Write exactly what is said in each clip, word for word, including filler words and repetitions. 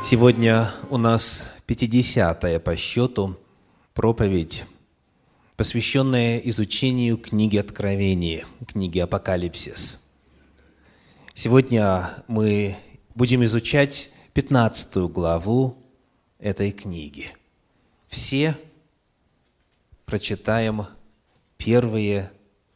Сегодня у нас пятидесятая по счету проповедь, посвященная изучению книги Откровения, книги Апокалипсис. Сегодня мы будем изучать пятнадцатую главу этой книги. Все прочитаем первые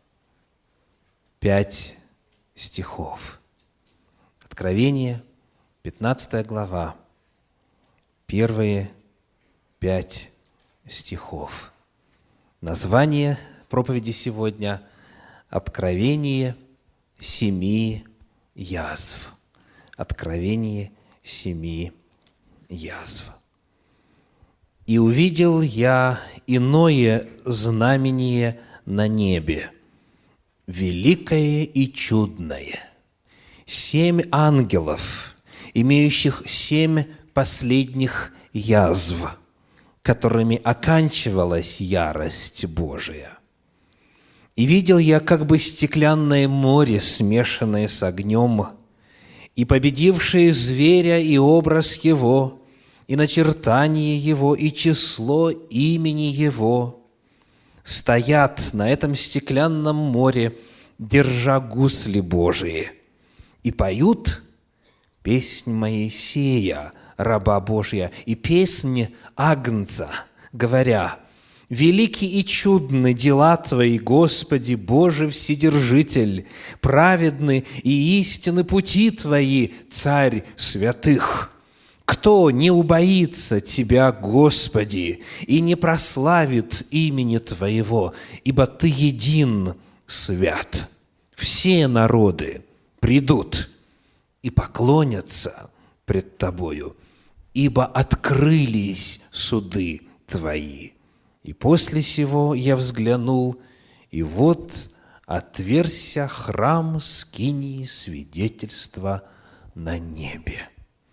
пять стихов. Откровение, пятнадцатая глава, первые пять стихов. Название проповеди сегодня «Откровение семи язв». Откровение семи язв. «И увидел я иное знамение на небе, великое и чудное, семь ангелов, имеющих семь последних язв, которыми оканчивалась ярость Божия. И видел я как бы стеклянное море, смешанное с огнем, и победившие зверя и образ его, и начертание его, и число имени его, стоят на этом стеклянном море, держа гусли Божии, и поют песнь Моисея, раба Божия, и песнь Агнца, говоря: «Велики и чудны дела Твои, Господи, Боже Вседержитель, праведны и истинны пути Твои, Царь святых. Кто не убоится Тебя, Господи, и не прославит имени Твоего, ибо Ты един свят. Все народы придут и поклонятся пред Тобою, ибо открылись суды Твои. И после сего я взглянул, и вот отверзся храм скинии свидетельства на небе».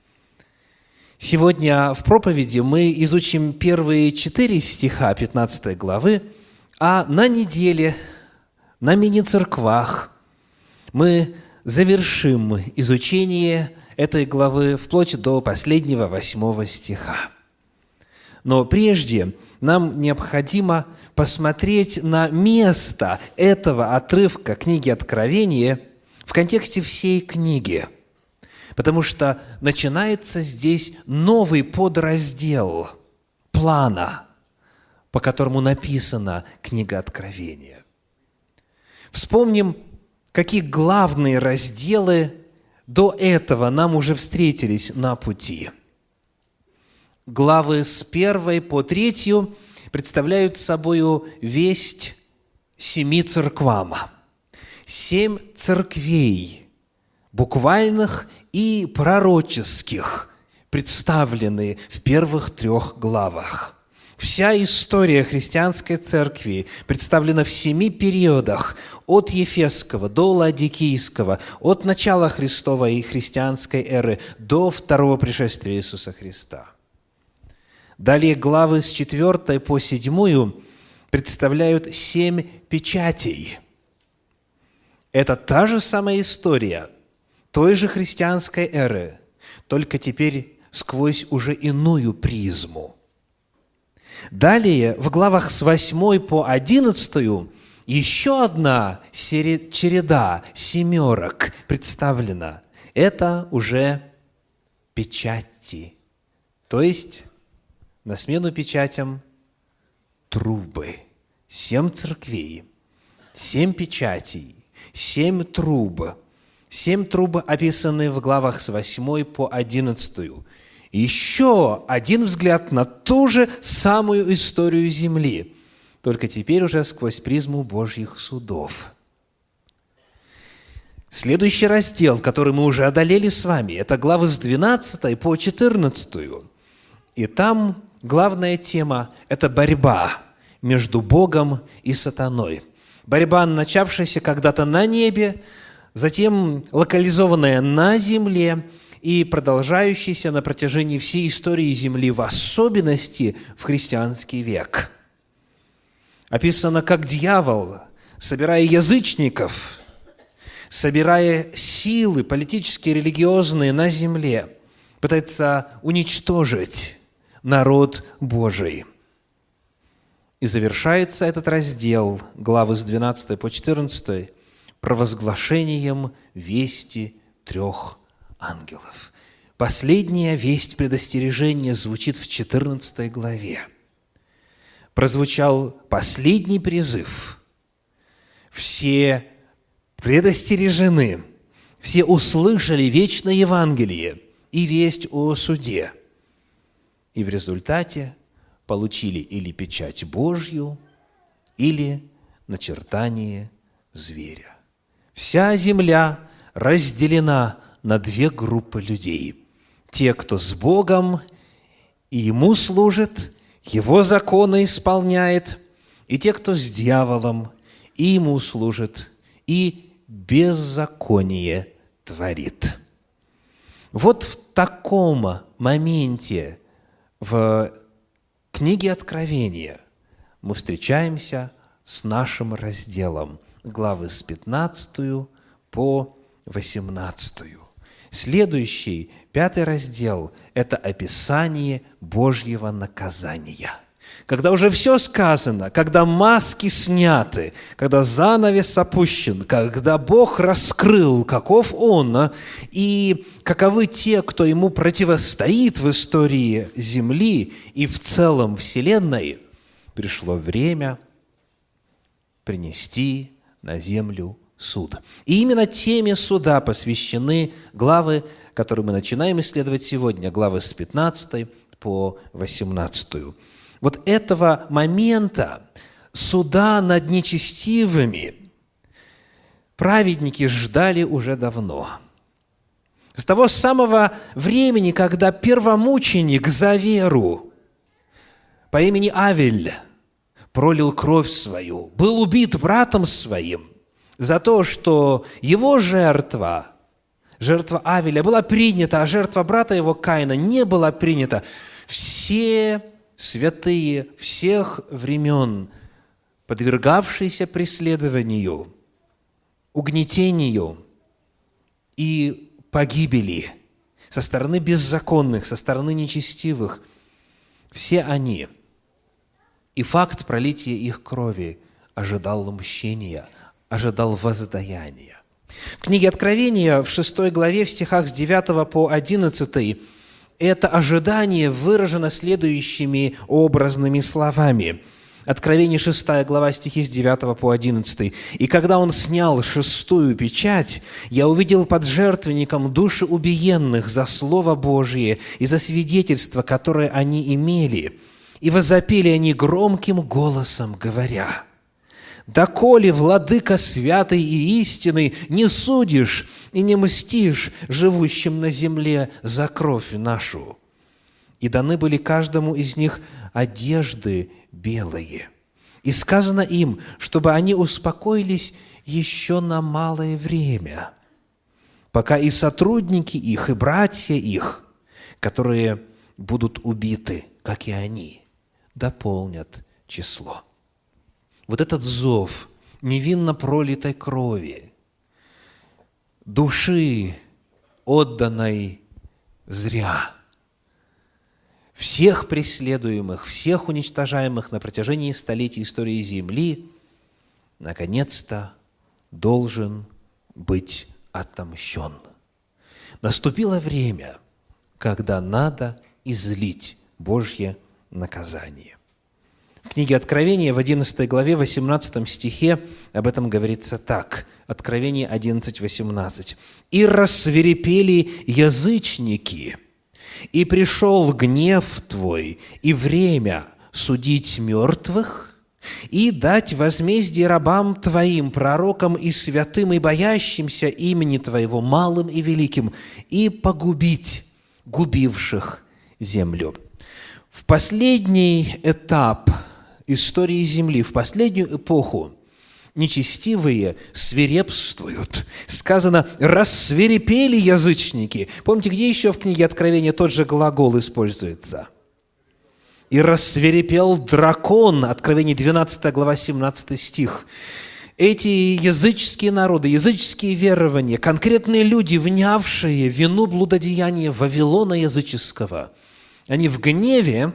Сегодня в проповеди мы изучим первые четыре стиха пятнадцатой главы, а на неделе, на мини-церквах мы завершим изучение этой главы вплоть до последнего восьмого стиха. Но прежде нам необходимо посмотреть на место этого отрывка книги Откровения в контексте всей книги, потому что начинается здесь новый подраздел плана, по которому написана книга Откровения. Вспомним, какие главные разделы до этого нам уже встретились на пути. Главы с первой по третью представляют собою весть семи церквам. Семь церквей, буквальных и пророческих, представлены в первых трех главах. Вся история христианской церкви представлена в семи периодах, от Ефесского до Ладикийского, от начала Христовой и христианской эры до второго пришествия Иисуса Христа. Далее главы с четвертой по седьмую представляют семь печатей. Это та же самая история той же христианской эры, только теперь сквозь уже иную призму. Далее, в главах с восьмой по одиннадцатую еще одна череда семерок представлена. Это уже печати, то есть на смену печатям трубы. Семь церквей, семь печатей, семь труб. Семь труб описаны в главах с восьмой по одиннадцатую. Еще один взгляд на ту же самую историю земли, только теперь уже сквозь призму Божьих судов. Следующий раздел, который мы уже одолели с вами, это главы с двенадцатой по четырнадцатую. И там главная тема – это борьба между Богом и сатаной. Борьба, начавшаяся когда-то на небе, затем локализованная на земле и продолжающаяся на протяжении всей истории Земли, в особенности в христианский век. Описано, как дьявол, собирая язычников, собирая силы политические и религиозные на земле, пытается уничтожить народ Божий. И завершается этот раздел, главы с двенадцатой по четырнадцатой, провозглашением вести трех ангелов. Последняя весть предостережения звучит в четырнадцатой главе. Прозвучал последний призыв. Все предостережены, все услышали вечное Евангелие и весть о суде. И в результате получили или печать Божью, или начертание зверя. Вся земля разделена на две группы людей. Те, кто с Богом и Ему служит, Его законы исполняет, и те, кто с дьяволом и ему служит, и беззаконие творит. Вот в таком моменте в книге Откровения мы встречаемся с нашим разделом, главы с пятнадцатую по восемнадцатую. Следующий, пятый раздел – это описание Божьего наказания. Когда уже все сказано, когда маски сняты, когда занавес опущен, когда Бог раскрыл, каков Он, и каковы те, кто Ему противостоит в истории Земли и в целом Вселенной, пришло время принести на землю суд. И именно теме суда посвящены главы, которые мы начинаем исследовать сегодня, главы с пятнадцатой по восемнадцатую. Вот этого момента суда над нечестивыми праведники ждали уже давно. С того самого времени, когда первомученик за веру по имени Авель пролил кровь свою, был убит братом своим за то, что его жертва, жертва Авеля, была принята, а жертва брата его Каина не была принята. Все святые всех времен, подвергавшиеся преследованию, угнетению и погибели со стороны беззаконных, со стороны нечестивых, все они, и факт пролития их крови ожидал мщения, ожидал воздаяния. В книге Откровения, в шестой главе, в стихах с девятого по одиннадцатый, это ожидание выражено следующими образными словами. Откровение шестая глава, стихи с девятого по одиннадцатый. «И когда он снял шестую печать, я увидел под жертвенником души убиенных за Слово Божие и за свидетельство, которое они имели. И возопили они громким голосом, говоря: доколе, владыка святый и истинный, не судишь и не мстишь живущим на земле за кровь нашу? И даны были каждому из них одежды белые. И сказано им, чтобы они успокоились еще на малое время, пока и сотрудники их, и братья их, которые будут убиты, как и они, дополнят число». Вот этот зов невинно пролитой крови, души, отданной зря, всех преследуемых, всех уничтожаемых на протяжении столетий истории Земли, наконец-то должен быть отомщен. Наступило время, когда надо излить Божье наказание. В книге Откровения в одиннадцатой главе, восемнадцатом стихе об этом говорится так. Откровение одиннадцать, восемнадцать. «И рассвирепели язычники, и пришел гнев твой, и время судить мертвых, и дать возмездие рабам твоим, пророкам и святым, и боящимся имени твоего, малым и великим, и погубить губивших землю». В последний этап истории Земли, в последнюю эпоху, нечестивые свирепствуют. Сказано, рассвирепели язычники. Помните, где еще в книге Откровения тот же глагол используется? И рассвирепел дракон, Откровение двенадцатая глава, семнадцатый стих. эти языческие народы, языческие верования, конкретные люди, внявшие вину блудодеяния Вавилона языческого, они в гневе,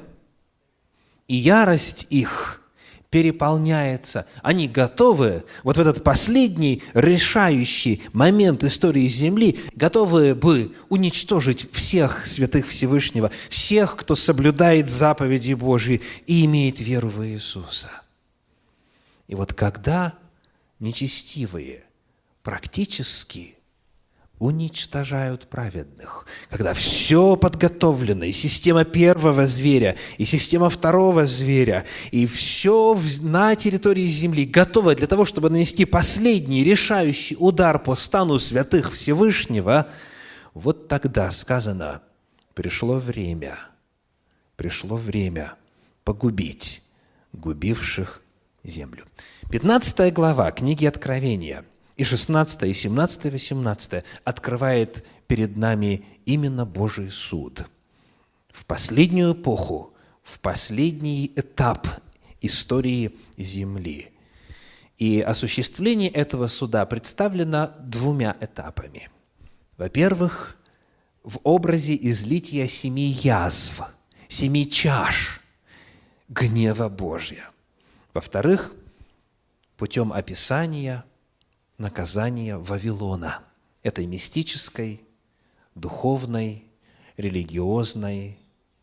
и ярость их переполняется. Они готовы вот в этот последний решающий момент истории Земли, готовы бы уничтожить всех святых Всевышнего, всех, кто соблюдает заповеди Божьи и имеет веру в Иисуса. И вот когда нечестивые практически уничтожают праведных, когда все подготовлено, и система первого зверя, и система второго зверя, и все на территории земли готово для того, чтобы нанести последний решающий удар по стану святых Всевышнего, вот тогда сказано: пришло время, пришло время погубить губивших землю. пятнадцатая глава книги Откровения, и шестнадцатая, и семнадцатая, и восемнадцатая открывает перед нами именно Божий суд. В последнюю эпоху, в последний этап истории Земли. И осуществление этого суда представлено двумя этапами. Во-первых, в образе излития семи язв, семи чаш гнева Божия. Во-вторых, путем описания наказания Вавилона, этой мистической, духовной, религиозной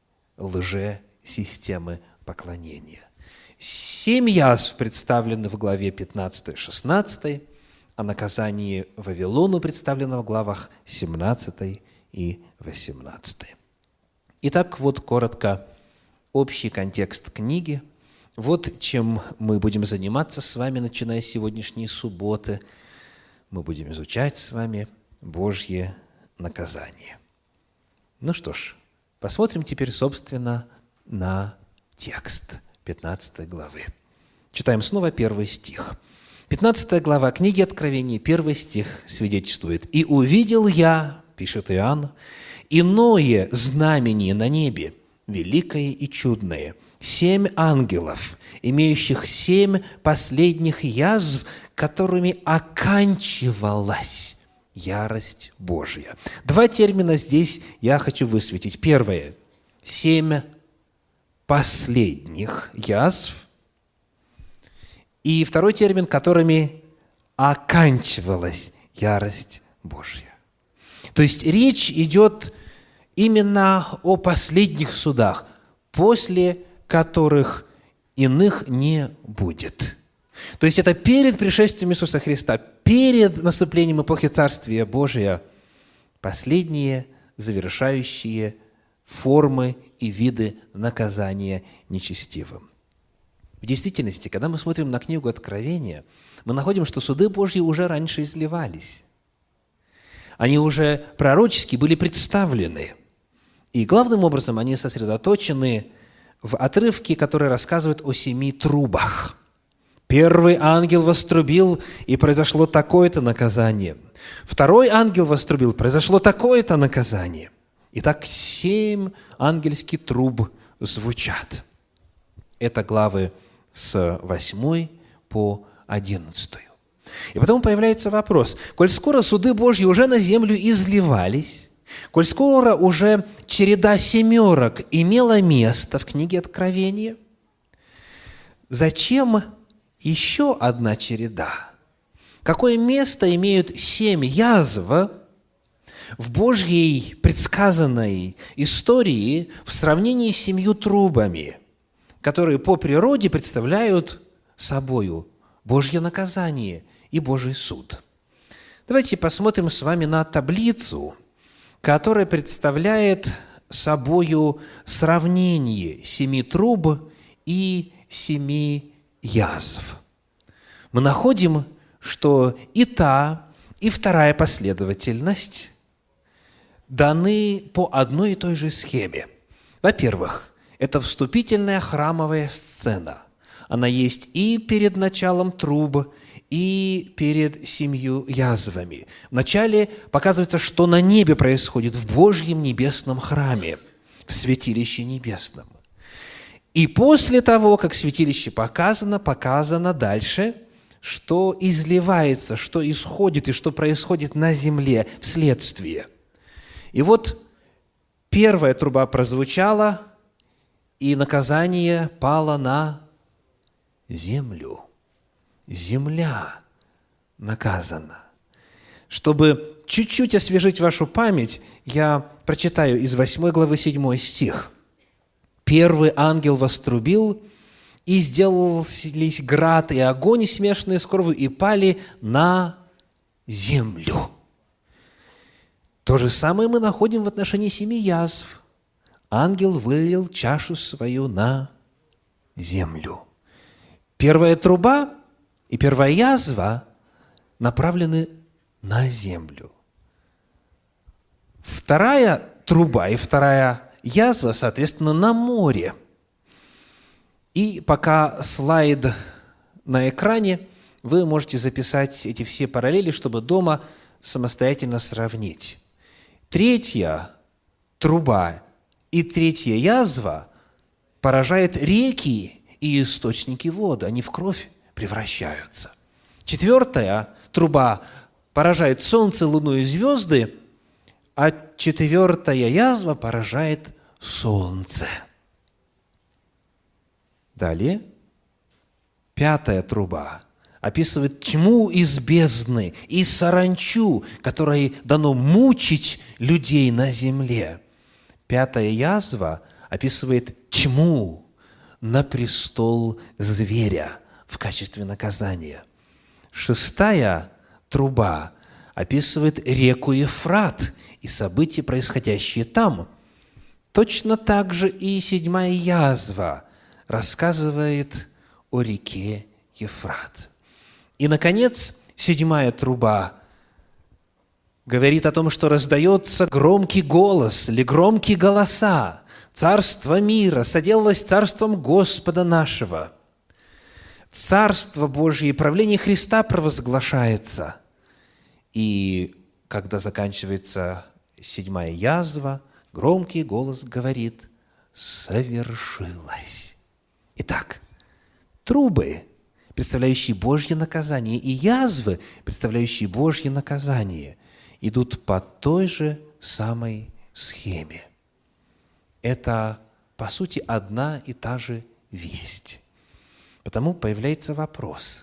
лже-системы поклонения. Семь язв представлены в главе пятнадцатой-шестнадцатой, а наказание Вавилону представлено в главах семнадцатой и восемнадцатой. Итак, вот коротко общий контекст книги. Вот чем мы будем заниматься с вами, начиная с сегодняшней субботы. Мы будем изучать с вами Божье наказание. Ну что ж, посмотрим теперь, собственно, на текст пятнадцатой главы. Читаем снова первый стих. пятнадцатая глава книги Откровения, первый стих свидетельствует: «И увидел я, — пишет Иоанн, — иное знамение на небе, великое и чудное, семь ангелов, имеющих семь последних язв, которыми оканчивалась ярость Божья». Два термина здесь я хочу высветить. Первое – семь последних язв. И второй термин, которыми оканчивалась ярость Божья. То есть речь идет именно о последних судах, после которых иных не будет. То есть это перед пришествием Иисуса Христа, перед наступлением эпохи Царствия Божия, последние завершающие формы и виды наказания нечестивым. В действительности, когда мы смотрим на книгу Откровения, мы находим, что суды Божьи уже раньше изливались. Они уже пророчески были представлены. И главным образом они сосредоточены в отрывке, который рассказывает о семи трубах. Первый ангел вострубил, и произошло такое-то наказание. Второй ангел вострубил, произошло такое-то наказание. Итак, семь ангельских труб звучат. Это главы с восьмой по одиннадцатую. И потом появляется вопрос: коль скоро суды Божьи уже на землю изливались, коль скоро уже череда семерок имела место в книге Откровения, зачем еще одна череда? Какое место имеют семь язв в Божьей предсказанной истории в сравнении с семью трубами, которые по природе представляют собою Божье наказание и Божий суд? Давайте посмотрим с вами на таблицу, которая представляет собою сравнение семи труб и семи язв. Мы находим, что и та, и вторая последовательность даны по одной и той же схеме. Во-первых, это вступительная храмовая сцена. Она есть и перед началом труб, и перед семью язвами. Вначале показывается, что на небе происходит, в Божьем небесном храме, в святилище небесном. И после того, как святилище показано, показано дальше что изливается, что исходит и что происходит на земле вследствие. И вот первая труба прозвучала, и наказание пало на землю. Земля наказана. Чтобы чуть-чуть освежить вашу память, я прочитаю из восьмой главы седьмой стих. «Первый ангел вострубил, и сделались град и огонь, смешанные с кровью, и пали на землю». То же самое мы находим в отношении семи язв. Ангел вылил чашу свою на землю. Первая труба и первая язва направлены на землю. Вторая труба и вторая язва, соответственно, на море. И пока слайд на экране, вы можете записать эти все параллели, чтобы дома самостоятельно сравнить. Третья труба и третья язва поражает реки и источники воды. Они в кровь превращаются. Четвертая труба поражает солнце, луну и звезды, а четвертая язва поражает солнце. Далее, пятая труба описывает тьму из бездны и саранчу, которой дано мучить людей на земле. Пятая язва описывает тьму на престол зверя в качестве наказания. Шестая труба описывает реку Ефрат и события, происходящие там. Точно так же и седьмая язва рассказывает о реке Ефрат. И, наконец, седьмая труба говорит о том, что раздается громкий голос или громкие голоса. Царство мира соделалось царством Господа нашего. Царство Божие и правление Христа провозглашается. И когда заканчивается седьмая язва, громкий голос говорит: «Совершилось». Итак, трубы, представляющие Божье наказание, и язвы, представляющие Божье наказание, идут по той же самой схеме. Это, по сути, одна и та же весть. Потому появляется вопрос: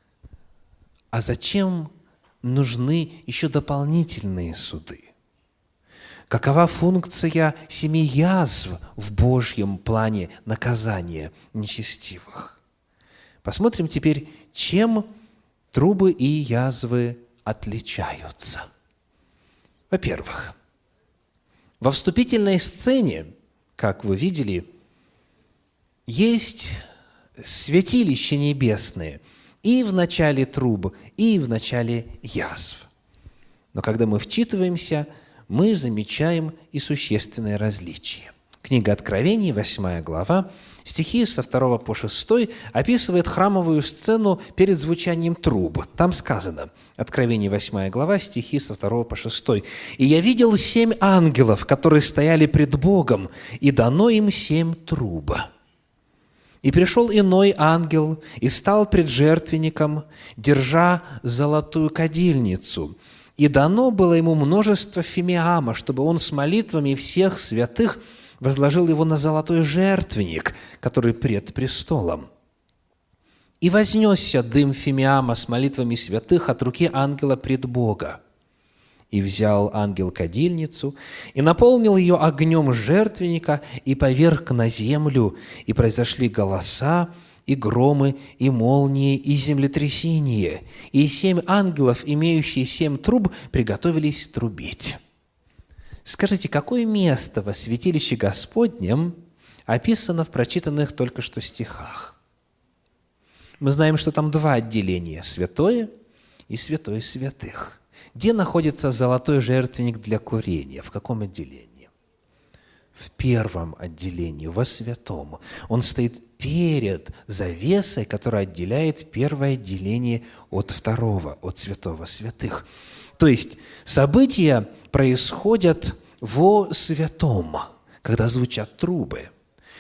а зачем нужны еще дополнительные суды? Какова функция семи язв в Божьем плане наказания нечестивых? Посмотрим теперь, чем трубы и язвы отличаются. Во-первых, во вступительной сцене, как вы видели, есть святилища небесные и в начале труб, и в начале язв. Но когда мы вчитываемся, мы замечаем и существенное различие. Книга Откровений, восьмая глава, стихи со второго по шестой, описывает храмовую сцену перед звучанием труб. Там сказано, Откровение, восьмая глава, стихи со второго по шестой. «И я видел семь ангелов, которые стояли пред Богом, и дано им семь труб. И пришел иной ангел, и стал пред жертвенником, держа золотую кадильницу. И дано было ему множество фимиама, чтобы он с молитвами всех святых возложил его на золотой жертвенник, который пред престолом. И вознесся дым фимиама с молитвами святых от руки ангела пред Бога. И взял ангел кадильницу, и наполнил ее огнем жертвенника, и поверг на землю, и произошли голоса, и громы, и молнии, и землетрясение. И семь ангелов, имеющие семь труб, приготовились трубить». Скажите, какое место во святилище Господнем описано в прочитанных только что стихах? Мы знаем, что там два отделения – святое и святое святых. Где находится золотой жертвенник для курения? В каком отделении? В первом отделении, во святом. Он стоит перед завесой, которая отделяет первое отделение от второго, от святого святых. То есть события происходят во святом, когда звучат трубы.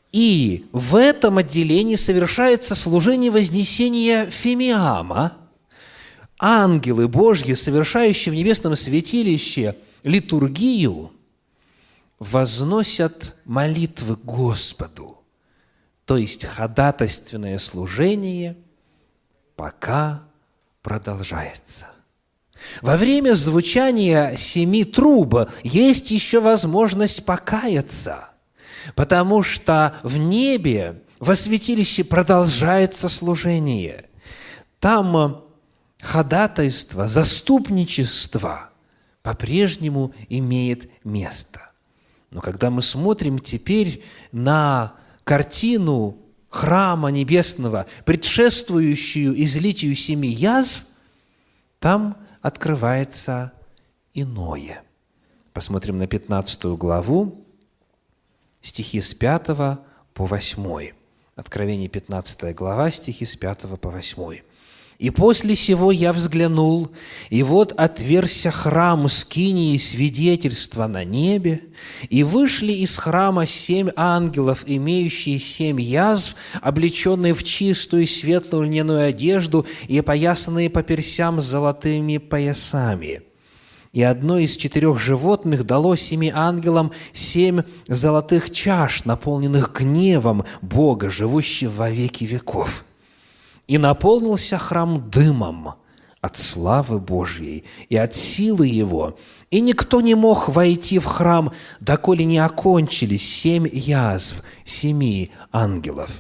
И в этом отделении совершается служение вознесения фимиама. Ангелы Божьи, совершающие в небесном святилище литургию, возносят молитвы Господу, то есть ходатайственное служение пока продолжается. Во время звучания семи труб есть еще возможность покаяться, потому что в небе, во святилище продолжается служение. Там ходатайство, заступничество по-прежнему имеет место. Но когда мы смотрим теперь на картину храма небесного, предшествующую излитию семи язв, там открывается иное. Посмотрим на пятнадцатую главу, стихи с пятого по восьмой. Откровение, пятнадцатая глава, стихи с пятого по восьмой. «И после сего я взглянул, и вот отверзся храм скинии свидетельства на небе, и вышли из храма семь ангелов, имеющие семь язв, облеченные в чистую светлую льняную одежду и опоясанные по персям золотыми поясами. И одно из четырех животных дало семи ангелам семь золотых чаш, наполненных гневом Бога, живущего во веки веков. И наполнился храм дымом от славы Божьей и от силы Его, и никто не мог войти в храм, доколе не окончились семь язв семи ангелов».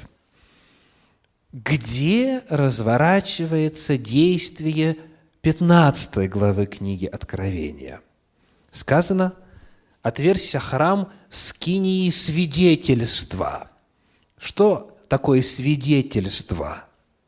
Где разворачивается действие пятнадцатой главы книги Откровения? Сказано: «Отверзся храм скинии свидетельства». Что такое свидетельство?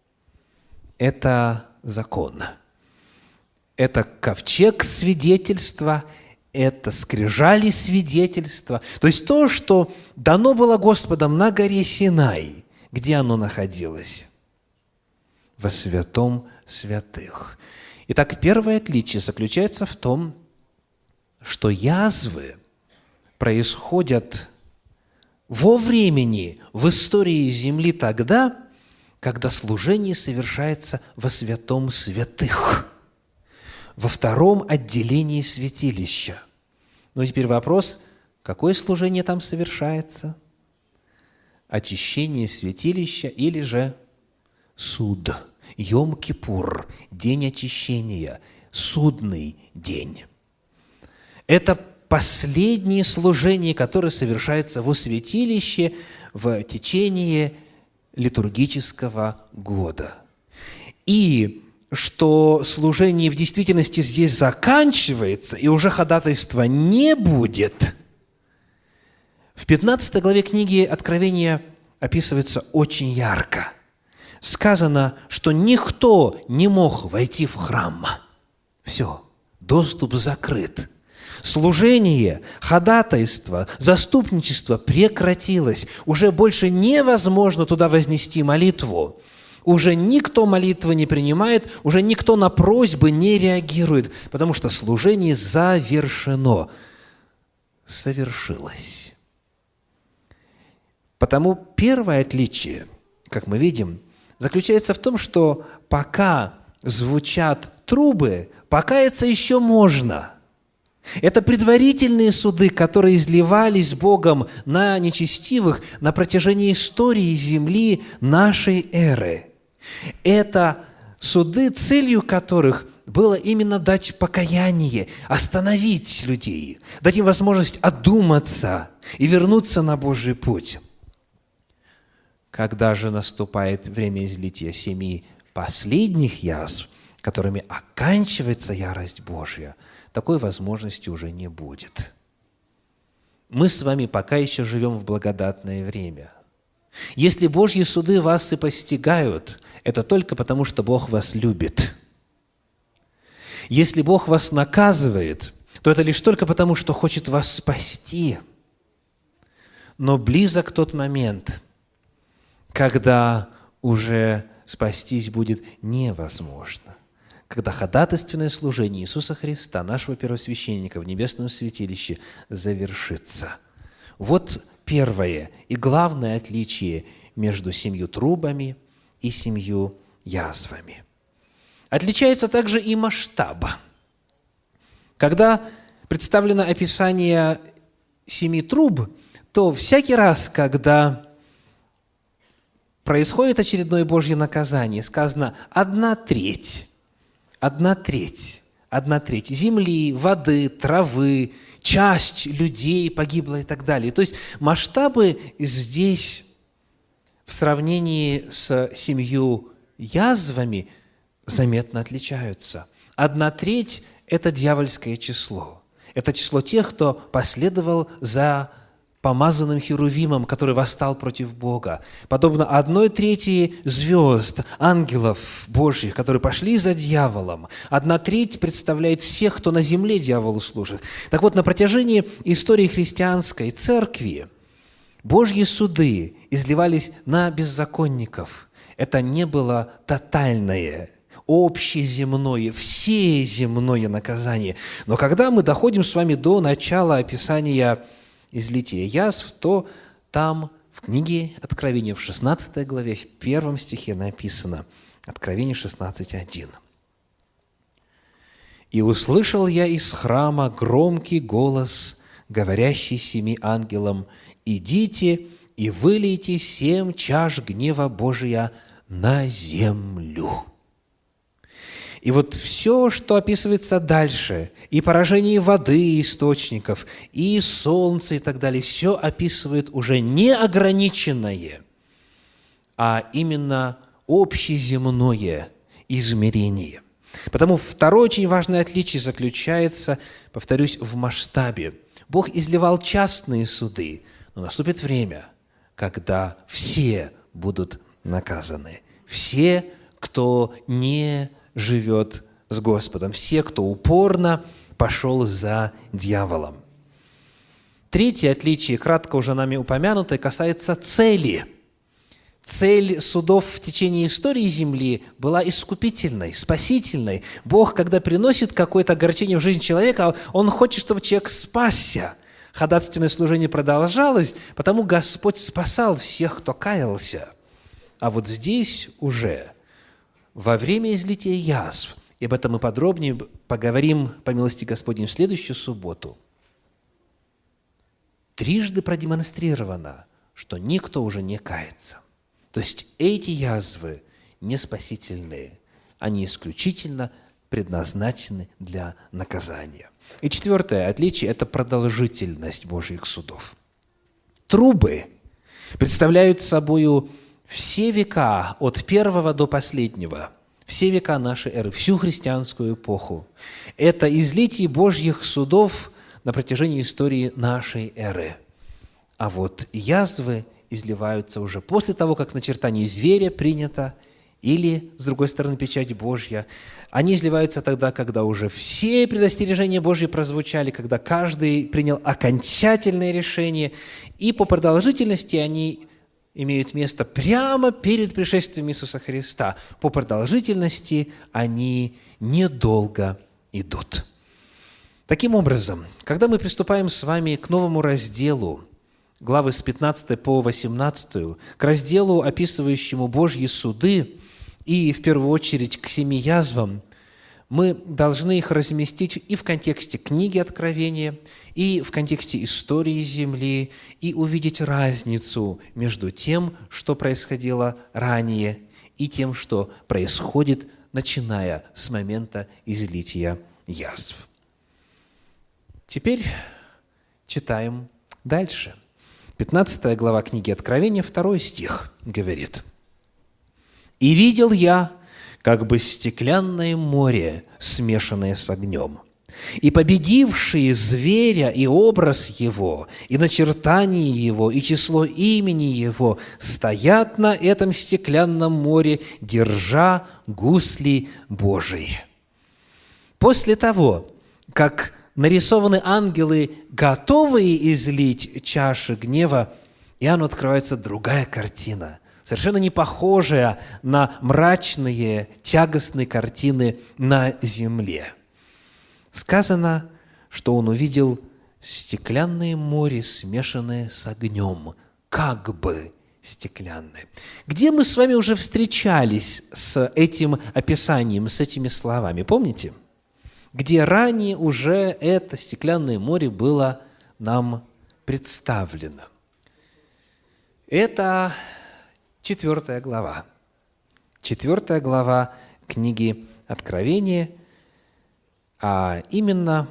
Это закон. Это ковчег свидетельства, это скрижали свидетельства. То есть то, что дано было Господом на горе Синай. Где оно находилось? Во святом святых. Итак, первое отличие заключается в том, что язвы происходят во времени, в истории земли тогда, когда служение совершается во святом святых, во втором отделении святилища. Ну, теперь вопрос, какое служение там совершается? Очищение святилища или же суд? Йом-Кипур, день очищения, судный день. Это последнее служение, которое совершается во святилище в течение литургического года. И что служение в действительности здесь заканчивается, и уже ходатайства не будет, в пятнадцатой главе книги Откровения описывается очень ярко. Сказано, что никто не мог войти в храм. Все, доступ закрыт. Служение, ходатайство, заступничество прекратилось. Уже больше невозможно туда вознести молитву. Уже никто молитвы не принимает, уже никто на просьбы не реагирует, потому что служение завершено, совершилось. Потому первое отличие, как мы видим, заключается в том, что пока звучат трубы, покаяться еще можно. Это предварительные суды, которые изливались Богом на нечестивых на протяжении истории земли нашей эры. Это суды, целью которых было именно дать покаяние, остановить людей, дать им возможность одуматься и вернуться на Божий путь. Когда же наступает время излития семи последних язв, которыми оканчивается ярость Божья, такой возможности уже не будет. Мы с вами пока еще живем в благодатное время. Если Божьи суды вас и постигают, это только потому, что Бог вас любит. Если Бог вас наказывает, то это лишь только потому, что хочет вас спасти. Но близок тот момент, когда уже спастись будет невозможно. Когда ходатайственное служение Иисуса Христа, нашего первосвященника в небесном святилище, завершится. Вот первое и главное отличие между семью трубами и семью язвами. Отличается также и масштаб. Когда представлено описание семи труб, то всякий раз, когда происходит очередное Божье наказание, сказано «одна треть», «одна треть», «одна треть» земли, воды, травы, часть людей погибла и так далее. То есть масштабы здесь в сравнении с семью язвами заметно отличаются. Одна треть – это дьявольское число. Это число тех, кто последовал за помазанным Херувимом, который восстал против Бога. Подобно одной трети звезд, ангелов Божьих, которые пошли за дьяволом. Одна треть представляет всех, кто на земле дьяволу служит. Так вот, на протяжении истории христианской церкви Божьи суды изливались на беззаконников. Это не было тотальное, общеземное, всеземное наказание. Но когда мы доходим с вами до начала описания излития язв, то там в книге Откровения, в шестнадцатой главе, в первом стихе написано, Откровение шестнадцать один. «И услышал я из храма громкий голос, говорящий семи ангелам: идите и вылейте семь чаш гнева Божия на землю». И вот все, что описывается дальше, и поражение воды, источников, и солнца, и так далее, все описывает уже не ограниченное, а именно общеземное измерение. Потому второе очень важное отличие заключается, повторюсь, в масштабе. Бог изливал частные суды, но наступит время, когда все будут наказаны. Все, кто не живет с Господом. Все, кто упорно пошел за дьяволом. Третье отличие, кратко уже нами упомянутое, касается цели. Цель судов в течение истории Земли была искупительной, спасительной. Бог, когда приносит какое-то огорчение в жизнь человека, Он хочет, чтобы человек спасся. Ходатайственное служение продолжалось, потому Господь спасал всех, кто каялся. А вот здесь уже во время излития язв, и об этом мы подробнее поговорим, по милости Господней, в следующую субботу, трижды продемонстрировано, что никто уже не кается. То есть эти язвы не спасительные, они исключительно предназначены для наказания. И четвертое отличие – это продолжительность Божьих судов. Трубы представляют собою все века, от первого до последнего, все века нашей эры, всю христианскую эпоху. Это излитие Божьих судов на протяжении истории нашей эры. А вот язвы изливаются уже после того, как начертание зверя принято, или, с другой стороны, печать Божья. Они изливаются тогда, когда уже все предостережения Божьи прозвучали, когда каждый принял окончательное решение, и по продолжительности они имеют место прямо перед пришествием Иисуса Христа. По продолжительности они недолго идут. Таким образом, когда мы приступаем с вами к новому разделу, главы с пятнадцатой по восемнадцатую, к разделу, описывающему Божьи суды, и в первую очередь к семи язвам, мы должны их разместить и в контексте книги Откровения, и в контексте истории Земли, и увидеть разницу между тем, что происходило ранее, и тем, что происходит, начиная с момента излития язв. Теперь читаем дальше. пятнадцатая глава книги Откровения, второй стих говорит: «И видел я, как бы стеклянное море, смешанное с огнем, и победившие зверя и образ его, и начертание его, и число имени его стоят на этом стеклянном море, держа гусли Божии». После того, как нарисованы ангелы, готовые излить чаши гнева, Иоанну открывается другая картина, совершенно не похожая на мрачные, тягостные картины на земле. Сказано, что он увидел стеклянное море, смешанное с огнем, как бы стеклянное. Где мы с вами уже встречались с этим описанием, с этими словами? Помните? Где ранее уже это стеклянное море было нам представлено. Это четвертая глава. Четвертая глава книги Откровения, а именно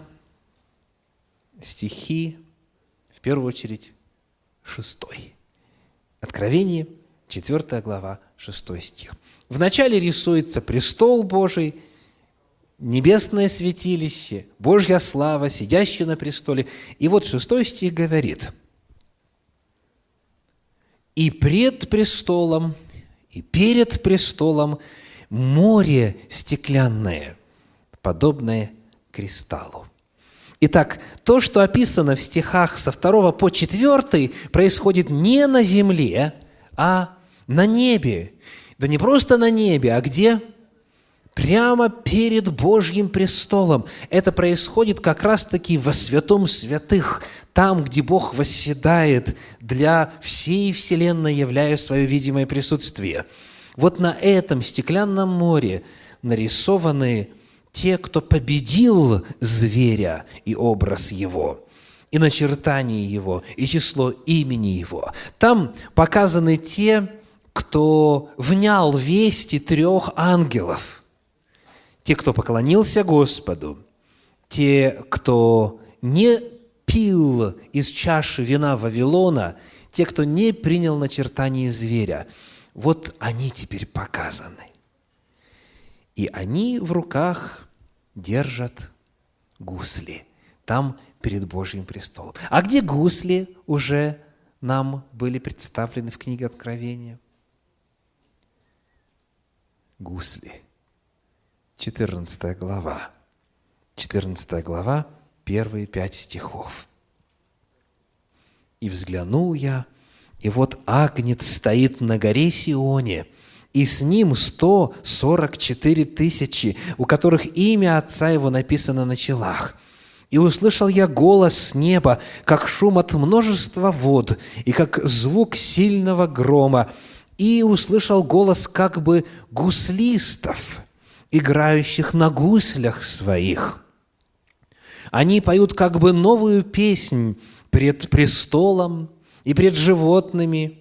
стихи, в первую очередь, шестой. Откровение, четвертая глава, шестой стих. Вначале рисуется престол Божий, небесное святилище, Божья слава, сидящий на престоле. И вот шестой стих говорит: «И пред престолом, и перед престолом море стеклянное, подобное кристаллу». Итак, то, что описано в стихах со второго по четвертый, происходит не на земле, а на небе. Да не просто на небе, а где? Прямо перед Божьим престолом. Это происходит как раз-таки во святом святых, там, где Бог восседает для всей вселенной, являя свое видимое присутствие. Вот на этом стеклянном море нарисованы те, кто победил зверя и образ его, и начертание его, и число имени его. Там показаны те, кто внял вести трех ангелов. Те, кто поклонился Господу, те, кто не пил из чаши вина Вавилона, те, кто не принял начертание зверя. Вот они теперь показаны. И они в руках держат гусли, там перед Божьим престолом. А где гусли уже нам были представлены в книге Откровения? Гусли. четырнадцатая глава. четырнадцатая глава, первые пять стихов. «И взглянул я, и вот Агнец стоит на горе Сионе, и с ним сто сорок четыре тысячи, у которых имя Отца Его написано на челах. И услышал я голос с неба, как шум от множества вод, и как звук сильного грома, и услышал голос как бы гуслистов, играющих на гуслях своих. Они поют как бы новую песнь пред престолом и пред животными,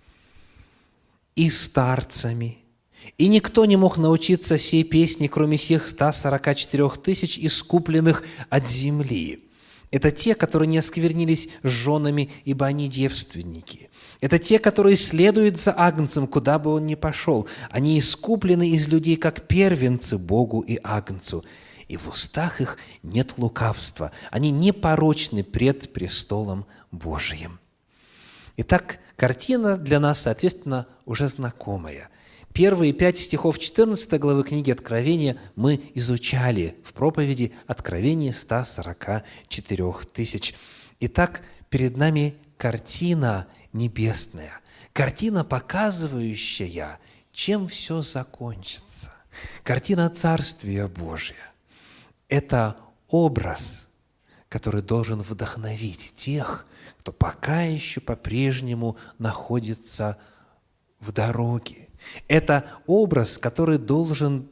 и старцами. И никто не мог научиться сей песни, кроме сих ста сорока четырех тысяч, искупленных от земли». Это те, которые не осквернились с женами, ибо они девственники. Это те, которые следуют за Агнцем, куда бы он ни пошел. Они искуплены из людей, как первенцы Богу и Агнцу. И в устах их нет лукавства. Они непорочны пред престолом Божиим. Итак, картина для нас, соответственно, уже знакомая. Первые пять стихов четырнадцатой главы книги Откровения мы изучали в проповеди «Откровение ста сорока четырех тысяч». Итак, перед нами картина небесная, картина, показывающая, чем все закончится. Картина Царствия Божия – это образ, который должен вдохновить тех, кто пока еще по-прежнему находится в дороге. Это образ, который должен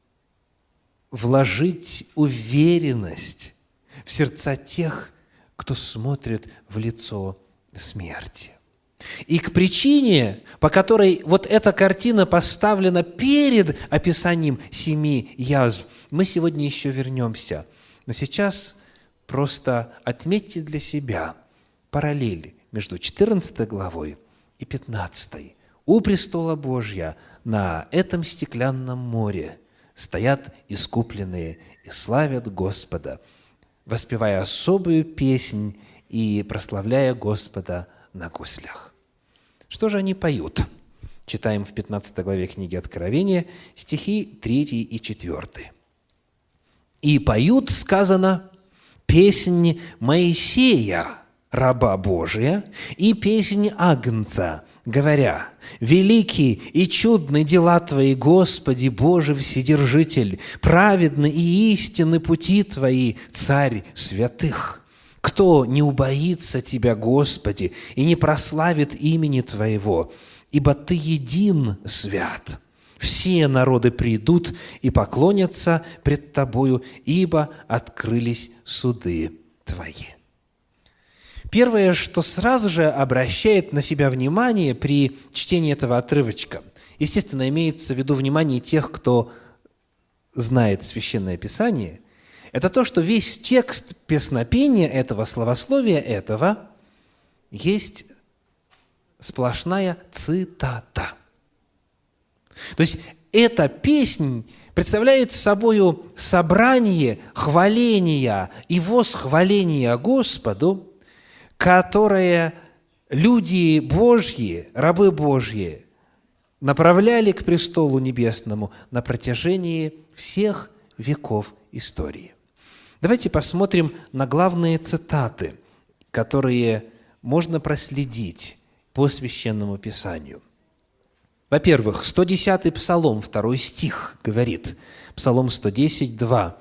вложить уверенность в сердца тех, кто смотрит в лицо смерти. И к причине, по которой вот эта картина поставлена перед описанием семи язв, мы сегодня еще вернемся. Но сейчас просто отметьте для себя параллель между четырнадцатой главой и пятнадцатой. У престола Божья на этом стеклянном море стоят искупленные и славят Господа, воспевая особую песнь и прославляя Господа на гуслях. Что же они поют? Читаем в пятнадцатой главе книги Откровения стихи третий и четвертый. «И поют, сказано, песнь Моисея, раба Божия, и песнь Агнца, говоря: велики и чудны дела Твои, Господи, Боже Вседержитель, праведны и истинны пути Твои, Царь святых. Кто не убоится Тебя, Господи, и не прославит имени Твоего? Ибо Ты един свят. Все народы придут и поклонятся пред Тобою, ибо открылись суды Твои». Первое, что сразу же обращает на себя внимание при чтении этого отрывочка, естественно, имеется в виду внимание тех, кто знает Священное Писание, это то, что весь текст песнопения этого, славословия этого, есть сплошная цитата. То есть эта песнь представляет собою собрание хваления и восхваления Господу, которое люди Божьи, рабы Божьи, направляли к престолу небесному на протяжении всех веков истории. Давайте посмотрим на главные цитаты, которые можно проследить по Священному Писанию. Во-первых, сто десятый Псалом, второй стих, говорит, Псалом сто десять, два.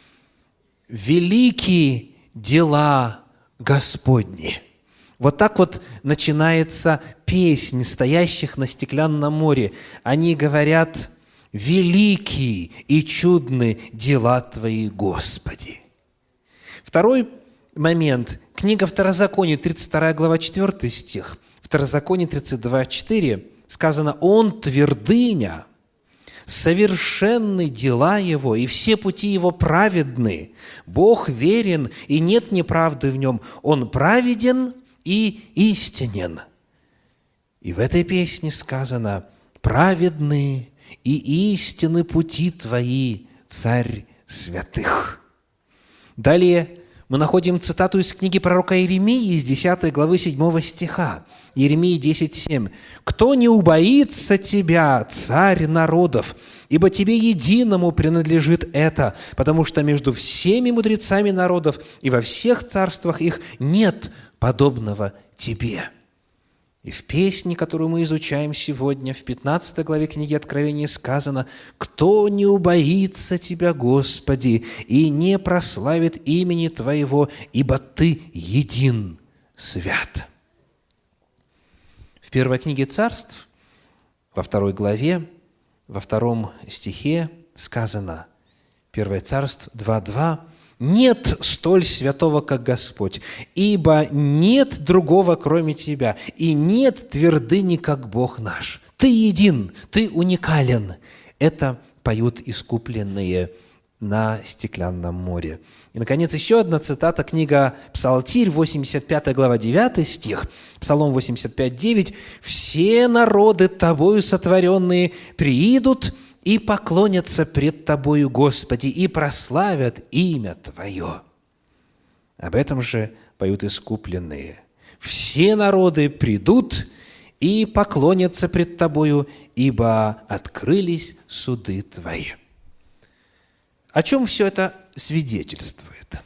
«Велики дела Господни». Вот так вот начинается песнь стоящих на стеклянном море. Они говорят: «Велики и чудны дела Твои, Господи». Второй момент. Книга Второзакония, тридцать вторая глава, четвёртый стих. Второзаконие тридцать два, четыре сказано: «Он твердыня, совершенны дела Его, и все пути Его праведны. Бог верен, и нет неправды в Нем. Он праведен и истинен». И в этой песне сказано: «Праведны и истинны пути Твои, Царь святых». Далее мы находим цитату из книги пророка Иеремии из десятой главы седьмого стиха. Иеремии десять, семь. «Кто не убоится Тебя, Царь народов, ибо Тебе единому принадлежит это, потому что между всеми мудрецами народов и во всех царствах их нет подобного Тебе». И в песне, которую мы изучаем сегодня, в пятнадцатой главе книги Откровения сказано: «Кто не убоится Тебя, Господи, и не прославит имени Твоего, ибо Ты един свят». В первой книге Царств, во второй главе, во втором стихе сказано, первое Царств два, два, «Нет столь святого, как Господь, ибо нет другого, кроме Тебя, и нет твердыни, как Бог наш. Ты един, Ты уникален». Это поют искупленные на стеклянном море. И, наконец, еще одна цитата, книга Псалтирь, восемьдесят пятая глава, девятый стих, Псалом восемьдесят пять, девять. «Все народы Тобою сотворенные приидут и поклонятся пред Тобою, Господи, и прославят имя Твое». Об этом же поют искупленные. «Все народы придут и поклонятся пред Тобою, ибо открылись суды Твои». О чем все это свидетельствует?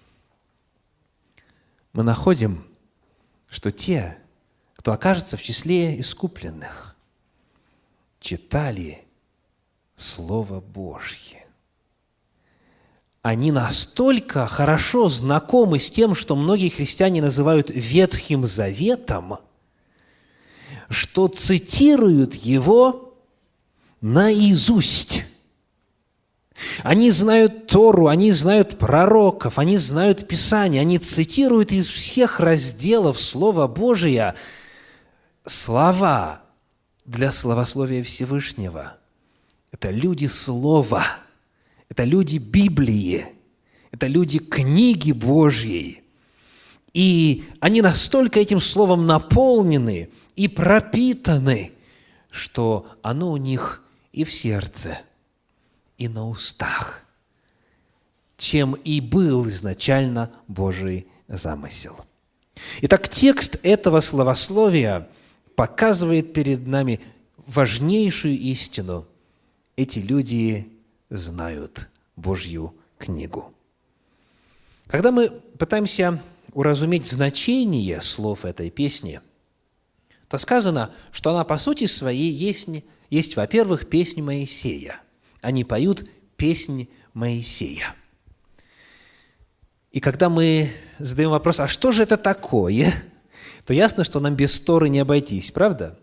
Мы находим, что те, кто окажется в числе искупленных, читали Слово Божье. Они настолько хорошо знакомы с тем, что многие христиане называют Ветхим Заветом, что цитируют его наизусть. Они знают Тору, они знают пророков, они знают Писание, они цитируют из всех разделов Слова Божия слова для славословия Всевышнего. Это люди Слова, это люди Библии, это люди книги Божьей. И они настолько этим Словом наполнены и пропитаны, что оно у них и в сердце, и на устах, чем и был изначально Божий замысел. Итак, текст этого славословия показывает перед нами важнейшую истину. Эти люди знают Божью книгу. Когда мы пытаемся уразуметь значение слов этой песни, то сказано, что она по сути своей есть, есть во-первых, песнь Моисея. Они поют песнь Моисея. И когда мы задаем вопрос, а что же это такое, то ясно, что нам без Торы не обойтись, правда?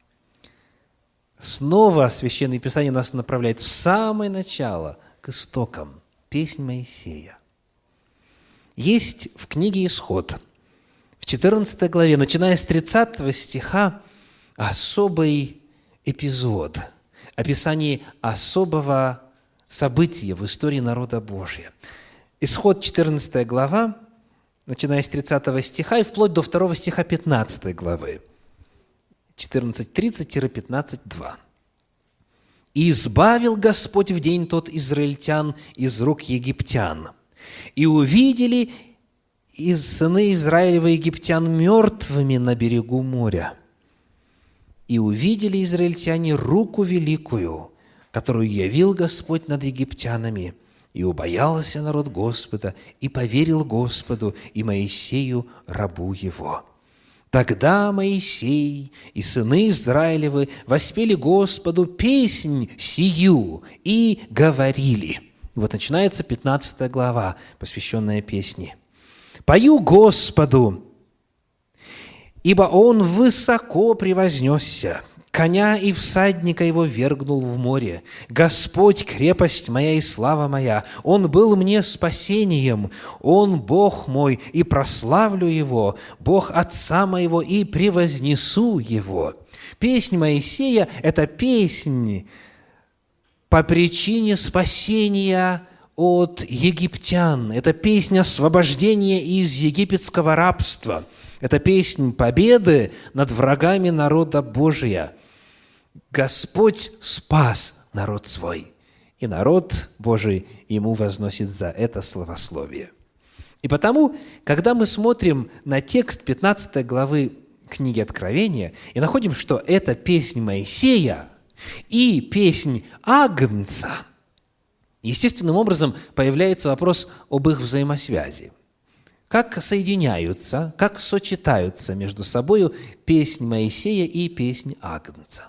Снова Священное Писание нас направляет в самое начало, к истокам, песнь Моисея. Есть в книге «Исход», в четырнадцатой главе, начиная с тридцатого стиха, особый эпизод, описание особого события в истории народа Божия. Исход, четырнадцатая глава, начиная с тридцатого стиха и вплоть до второго стиха пятнадцатой главы. четырнадцать тридцать - пятнадцать два. «И избавил Господь в день тот израильтян из рук египтян, и увидели из сыны Израилева египтян мертвыми на берегу моря. И увидели израильтяне руку великую, которую явил Господь над египтянами, и убоялся народ Господа, и поверил Господу и Моисею, рабу его. Тогда Моисей и сыны Израилевы воспели Господу песнь сию и говорили». Вот начинается пятнадцатая глава, посвященная песне. «Пою Господу, ибо Он высоко превознесся, коня и всадника его вергнул в море. Господь, крепость моя и слава моя, Он был мне спасением, Он Бог мой, и прославлю Его, Бог Отца моего, и превознесу Его». Песнь Моисея – это песнь по причине спасения от египтян. Это песнь освобождения из египетского рабства. Это песнь победы над врагами народа Божия. Господь спас народ свой, и народ Божий ему возносит за это славословие. И потому, когда мы смотрим на текст пятнадцатой главы книги Откровения и находим, что это песнь Моисея и песнь Агнца, естественным образом появляется вопрос об их взаимосвязи. Как соединяются, как сочетаются между собой песнь Моисея и песнь Агнца?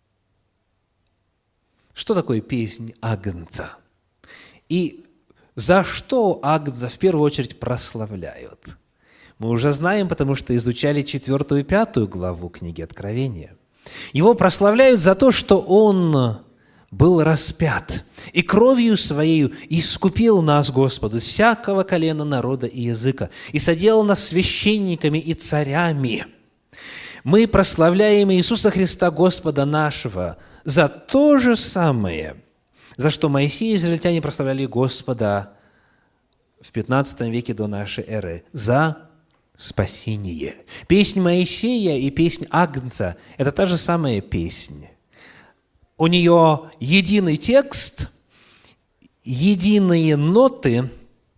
Что такое песнь Агнца? И за что Агнца в первую очередь прославляют? Мы уже знаем, потому что изучали четвертую и пятую главу книги Откровения. Его прославляют за то, что он был распят, и кровью Своею искупил нас, Господу, из всякого колена, народа и языка, и соделал нас священниками и царями. Мы прославляем Иисуса Христа, Господа нашего, за то же самое, за что Моисей и израильтяне прославляли Господа в пятнадцатом веке до нашей эры, за спасение. Песнь Моисея и песнь Агнца – это та же самая песнь. У нее единый текст, единые ноты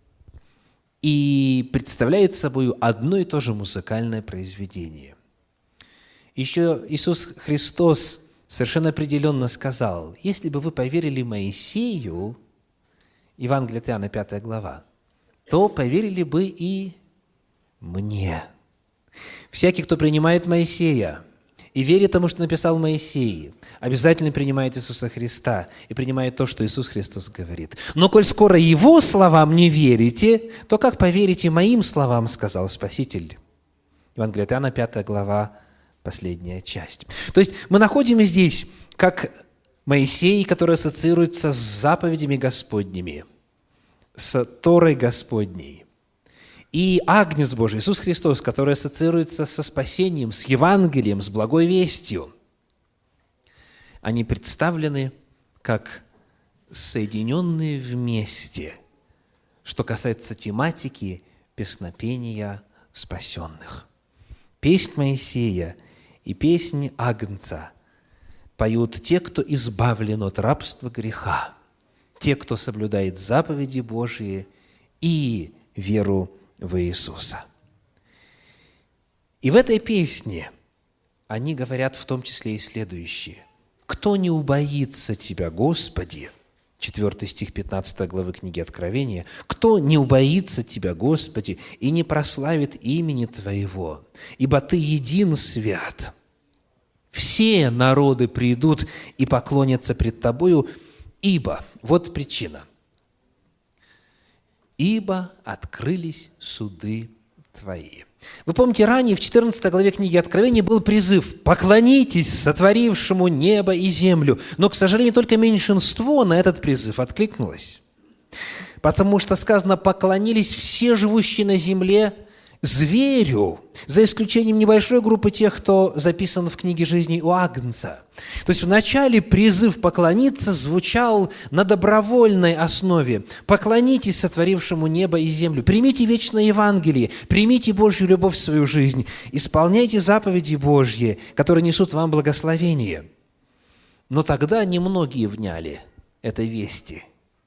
и представляет собой одно и то же музыкальное произведение. Еще Иисус Христос совершенно определенно сказал: если бы вы поверили Моисею, Евангелие от Иоанна, пятая глава, то поверили бы и мне. Всякий, кто принимает Моисея и верит тому, что написал Моисей, обязательно принимает Иисуса Христа и принимает то, что Иисус Христос говорит. Но коль скоро Его словам не верите, то как поверите моим словам, сказал Спаситель. Евангелие от Иоанна, пятая глава, последняя часть. То есть мы находим здесь, как Моисей, который ассоциируется с заповедями Господними, с Торой Господней, и Агнец Божий, Иисус Христос, который ассоциируется со спасением, с Евангелием, с благой вестью. Они представлены как соединенные вместе, что касается тематики песнопения спасенных. Песнь Моисея и песнь Агнца поют те, кто избавлен от рабства греха, те, кто соблюдает заповеди Божьи и веру в Иисуса. И в этой песне они говорят в том числе и следующее: «Кто не убоится Тебя, Господи?» четвёртый стих пятнадцатой главы книги Откровения. «Кто не убоится Тебя, Господи, и не прославит имени Твоего? Ибо Ты един свят. Все народы придут и поклонятся пред Тобою, ибо…» Вот причина. ибо открылись суды твои». Вы помните, ранее в четырнадцатой главе книги Откровения был призыв «Поклонитесь сотворившему небо и землю». Но, к сожалению, только меньшинство на этот призыв откликнулось. Потому что сказано «поклонились все живущие на земле зверю», за исключением небольшой группы тех, кто записан в книге жизни у Агнца. То есть вначале призыв поклониться звучал на добровольной основе. Поклонитесь сотворившему небо и землю, примите вечное Евангелие, примите Божью любовь в свою жизнь, исполняйте заповеди Божьи, которые несут вам благословение. Но тогда немногие вняли этой вести.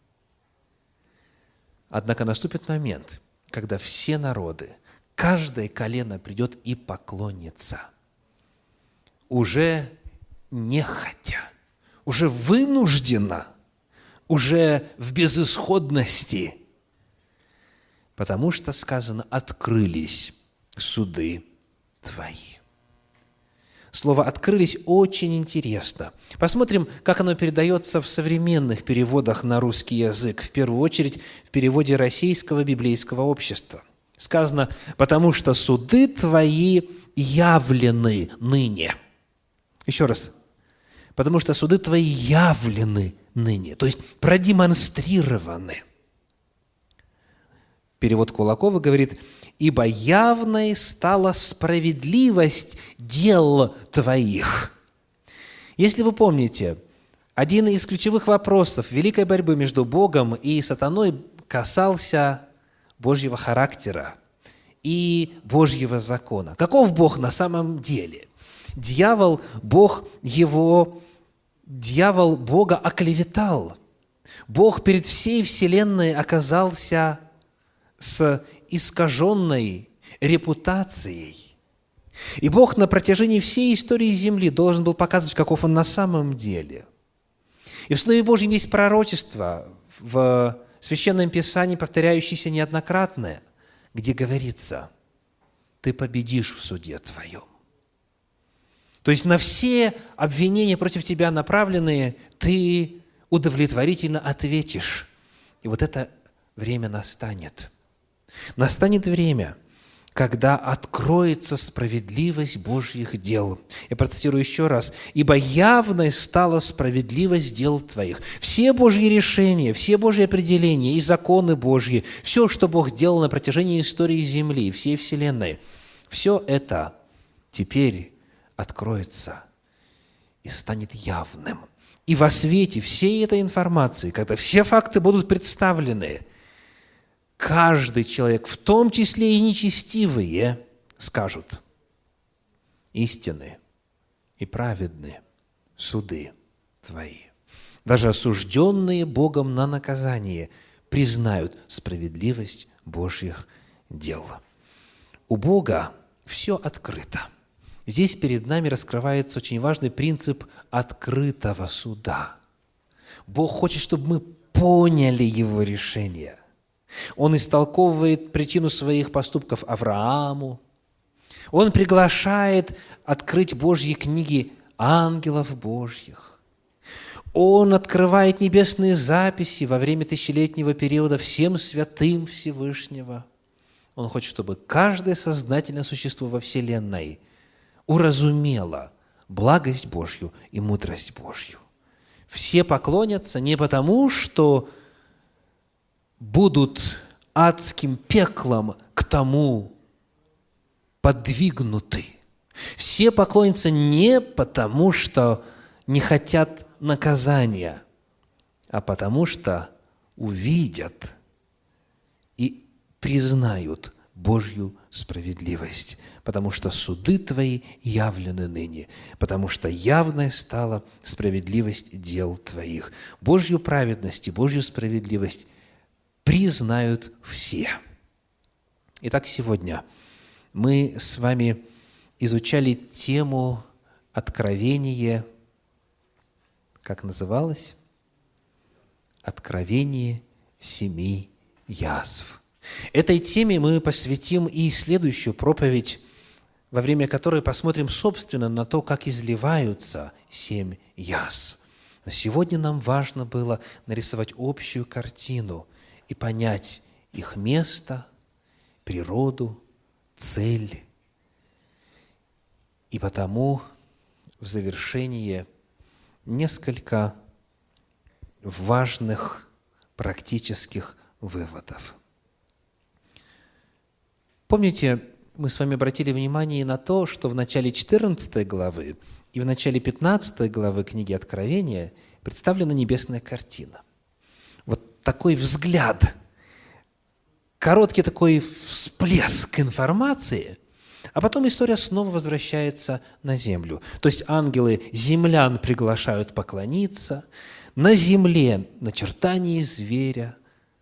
Однако наступит момент, когда все народы, каждое колено придет и поклонится. Уже нехотя, уже вынужденно, уже в безысходности, потому что сказано «открылись суды твои». Слово «открылись» очень интересно. Посмотрим, как оно передается в современных переводах на русский язык, в первую очередь в переводе Российского библейского общества. Сказано «потому что суды твои явлены ныне». Еще раз. «Потому что суды твои явлены ныне», то есть продемонстрированы. Перевод Кулакова говорит «ибо явной стала справедливость дел твоих». Если вы помните, один из ключевых вопросов великой борьбы между Богом и сатаной касался Божьего характера и Божьего закона. Каков Бог на самом деле? Дьявол, Бог его, дьявол Бога оклеветал. Бог перед всей вселенной оказался с искаженной репутацией. И Бог на протяжении всей истории Земли должен был показывать, каков Он на самом деле. И в Слове Божьем есть пророчество в Священном Писании, повторяющееся неоднократно, где говорится: «Ты победишь в суде твоем». То есть на все обвинения против тебя направленные, ты удовлетворительно ответишь. И вот это время настанет. Настанет время, когда откроется справедливость Божьих дел. Я процитирую еще раз. «Ибо явной стала справедливость дел твоих». Все Божьи решения, все Божьи определения и законы Божьи, все, что Бог делал на протяжении истории Земли, всей Вселенной, все это теперь откроется и станет явным. И во свете всей этой информации, когда все факты будут представлены, каждый человек, в том числе и нечестивые, скажут: истинны и праведны суды твои. Даже осужденные Богом на наказание признают справедливость Божьих дел. У Бога все открыто. Здесь перед нами раскрывается очень важный принцип открытого суда. Бог хочет, чтобы мы поняли Его решение. Он истолковывает причину своих поступков Аврааму. Он приглашает открыть Божьи книги ангелов Божьих. Он открывает небесные записи во время тысячелетнего периода всем святым Всевышнего. Он хочет, чтобы каждое сознательное существо во Вселенной уразумело благость Божью и мудрость Божью. Все поклонятся не потому, что будут адским пеклом к тому подвигнуты. Все поклонятся не потому, что не хотят наказания, а потому что увидят и признают Божью справедливость, потому что суды твои явлены ныне, потому что явной стала справедливость дел твоих. Божью праведность и Божью справедливость признают все. Итак, сегодня мы с вами изучали тему откровения, как называлось? Откровение семи язв. Этой теме мы посвятим и следующую проповедь, во время которой посмотрим, собственно, на то, как изливаются семь язв. Но сегодня нам важно было нарисовать общую картину и понять их место, природу, цель. И потому в завершение несколько важных практических выводов. Помните, мы с вами обратили внимание на то, что в начале четырнадцатой главы и в начале пятнадцатой главы книги Откровения представлена небесная картина. Вот такой взгляд, короткий такой всплеск информации, а потом история снова возвращается на землю. То есть ангелы землян приглашают поклониться, на земле начертание зверя.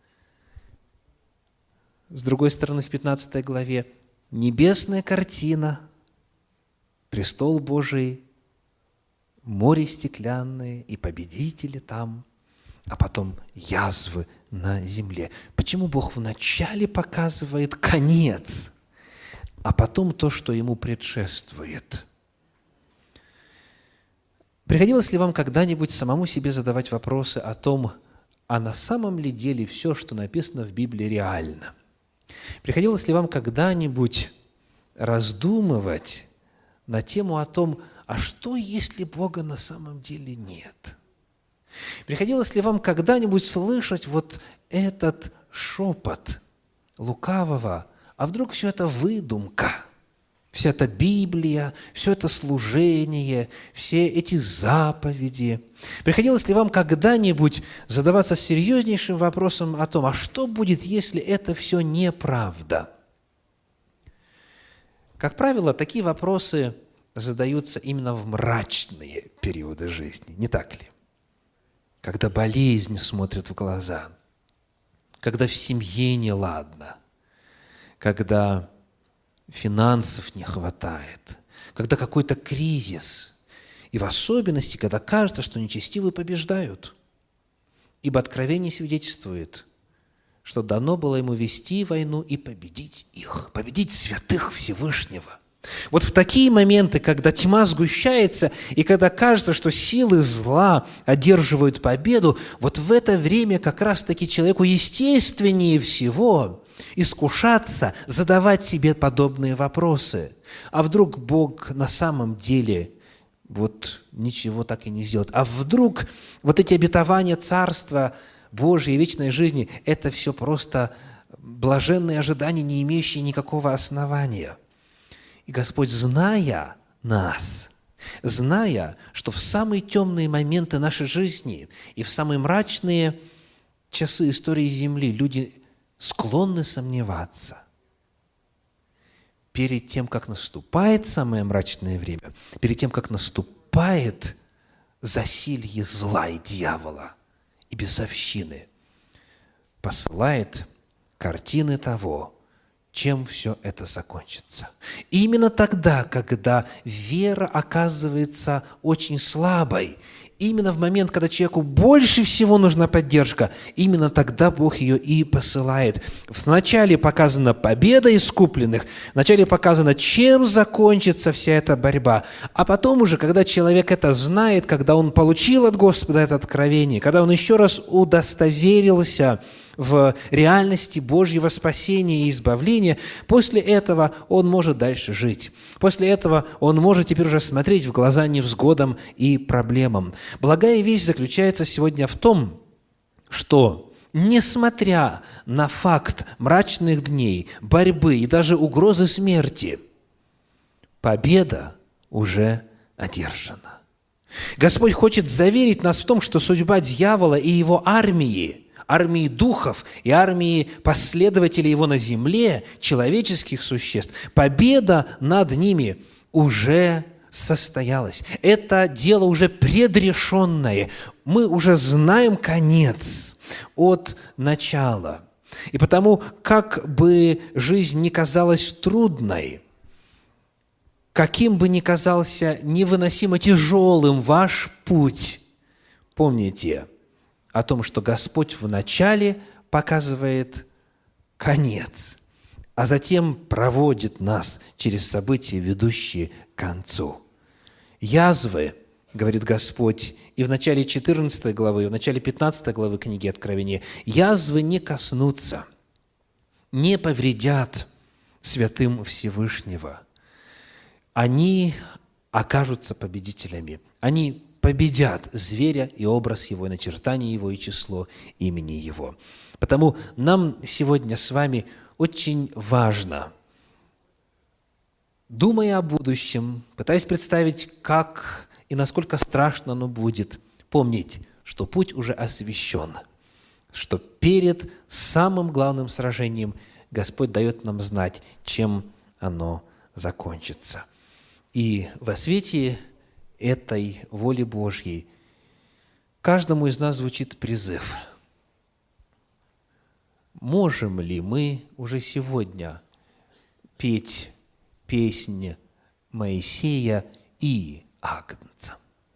С другой стороны, в пятнадцатой главе небесная картина, престол Божий, море стеклянное и победители там, а потом язвы на земле. Почему Бог вначале показывает конец, а потом то, что ему предшествует? Приходилось ли вам когда-нибудь самому себе задавать вопросы о том, а на самом ли деле все, что написано в Библии, реально? Приходилось ли вам когда-нибудь раздумывать на тему о том, а что, если Бога на самом деле нет? Приходилось ли вам когда-нибудь слышать вот этот шепот лукавого, а вдруг все это выдумка? Вся эта Библия, все это служение, все эти заповеди. Приходилось ли вам когда-нибудь задаваться серьезнейшим вопросом о том, а что будет, если это все неправда? Как правило, такие вопросы задаются именно в мрачные периоды жизни, не так ли? Когда болезнь смотрит в глаза, когда в семье неладно, когда финансов не хватает, когда какой-то кризис, и в особенности, когда кажется, что нечестивые побеждают. Ибо Откровение свидетельствует, что дано было ему вести войну и победить их, победить святых Всевышнего. Вот в такие моменты, когда тьма сгущается, и когда кажется, что силы зла одерживают победу, вот в это время как раз-таки человеку естественнее всего искушаться, задавать себе подобные вопросы. А вдруг Бог на самом деле вот ничего так и не сделает? А вдруг вот эти обетования Царства Божьей и вечной жизни – это все просто блаженные ожидания, не имеющие никакого основания? И Господь, зная нас, зная, что в самые темные моменты нашей жизни и в самые мрачные часы истории Земли люди склонны сомневаться, перед тем, как наступает самое мрачное время, перед тем, как наступает засилье зла и дьявола и бесовщины, посылает картины того, чем все это закончится. И именно тогда, когда вера оказывается очень слабой, именно в момент, когда человеку больше всего нужна поддержка, именно тогда Бог ее и посылает. Вначале показана победа искупленных, вначале показано, чем закончится вся эта борьба, а потом уже, когда человек это знает, когда он получил от Господа это откровение, когда он еще раз удостоверился в реальности Божьего спасения и избавления, после этого он может дальше жить. После этого он может теперь уже смотреть в глаза невзгодам и проблемам. Благая весть заключается сегодня в том, что, несмотря на факт мрачных дней, борьбы и даже угрозы смерти, победа уже одержана. Господь хочет заверить нас в том, что судьба дьявола и его армии, армии духов и армии последователей его на земле, человеческих существ, победа над ними уже состоялась. Это дело уже предрешенное. Мы уже знаем конец от начала. И потому, как бы жизнь ни казалась трудной, каким бы ни казался невыносимо тяжелым ваш путь, помните о том, что Господь вначале показывает конец, а затем проводит нас через события, ведущие к концу. Язвы, говорит Господь, и в начале четырнадцатой главы, и в начале пятнадцатой главы книги Откровения, язвы не коснутся не повредят святым Всевышнего. Они окажутся победителями. Они победят зверя и образ его, и начертание его, и число имени его. Потому нам сегодня с вами очень важно, думая о будущем, пытаясь представить, как и насколько страшно оно будет, помнить, что путь уже освящен, что перед самым главным сражением Господь дает нам знать, чем оно закончится. И во свете этой воли Божьей каждому из нас звучит призыв. Можем ли мы уже сегодня петь песнь Моисея и Агнца?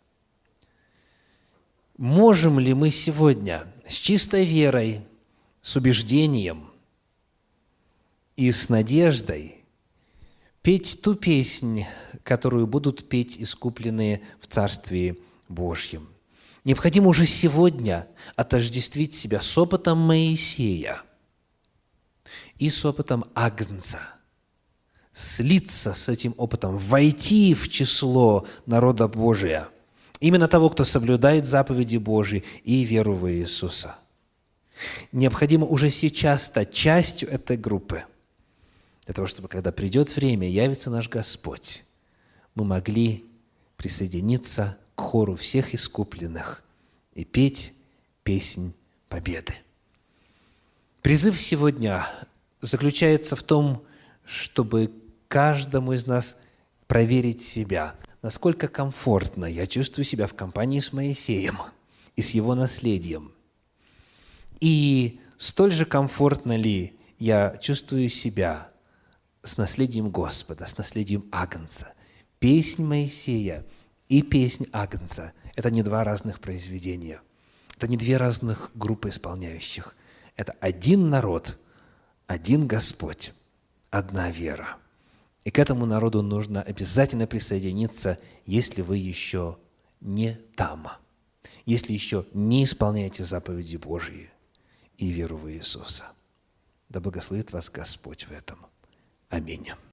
Можем ли мы сегодня с чистой верой, с убеждением и с надеждой петь ту песнь, которую будут петь искупленные в Царстве Божьем? Необходимо уже сегодня отождествить себя с опытом Моисея и с опытом Агнца, слиться с этим опытом, войти в число народа Божия, именно того, кто соблюдает заповеди Божьи и веру в Иисуса. Необходимо уже сейчас стать частью этой группы, для того, чтобы, когда придет время, явится наш Господь, мы могли присоединиться к хору всех искупленных и петь песнь победы. Призыв сегодня заключается в том, чтобы каждому из нас проверить себя, насколько комфортно я чувствую себя в компании с Моисеем и с его наследием. И столь же комфортно ли я чувствую себя с наследием Господа, с наследием Агнца. Песнь Моисея и песнь Агнца – это не два разных произведения, это не две разных группы исполняющих. Это один народ, один Господь, одна вера. И к этому народу нужно обязательно присоединиться, если вы еще не там, если еще не исполняете заповеди Божьи и веру в Иисуса. Да благословит вас Господь в этом. Аминь.